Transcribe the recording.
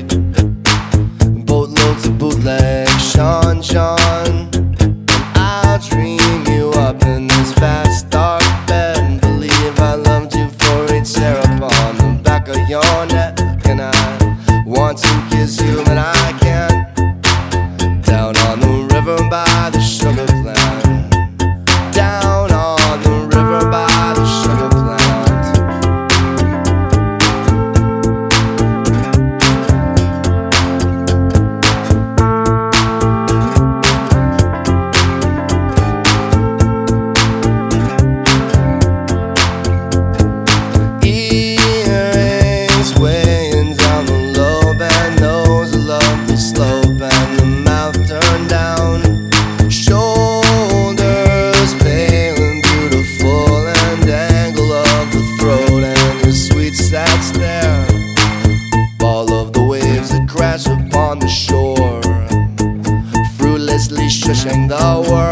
street. Boatloads of bootleg Sean. And I'll dream you up in this vast dark bed and believe I loved you for each hair upon the back of your neck. And I want to kiss you, but I can't. Down on the river by the sugar plant. Down on the river by the sugar plant. Earrings weighing down the low band, nose a lovely slope, and the mouth turned down. Shoulders pale and beautiful, and angle of the throat, and your sweet sad stare. All of the waves that crash upon the shore, fruitlessly shushing the world.